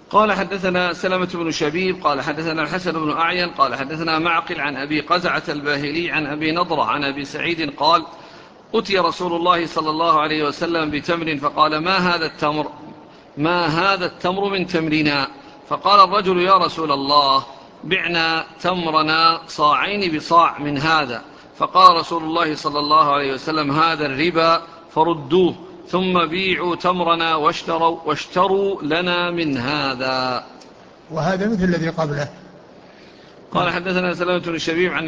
قال حدثنا سلمة بن شبيب قال حدثنا الحسن بن أعين قال حدثنا معقل عن أبي قزعة الباهلي عن أبي نضرة عن أبي سعيد قال أتي رسول الله صلى الله عليه وسلم بتمر فقال ما هذا التمر من تمرنا؟ فقال الرجل يا رسول الله بعنا تمرنا صاعين بصاع من هذا. فقال رسول الله صلى الله عليه وسلم هذا الربا فردوه ثم بيعوا تمرنا واشتروا لنا من هذا. وهذا مثل الذي قبله. قال حدثنا سلامة بن شبيب عن